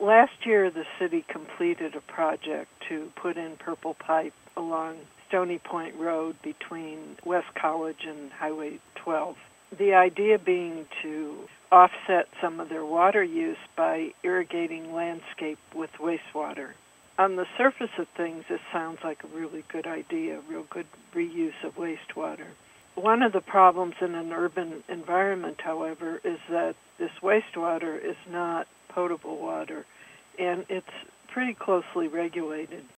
Last year, the city completed a project to put in purple pipe along Stony Point Road between West College and Highway 12. The idea being to offset some of their water use by irrigating landscape with wastewater. On the surface of things, this sounds like a really good idea, real good reuse of wastewater. One of the problems in an urban environment, however, is that this wastewater is not potable water, and it's pretty closely regulated.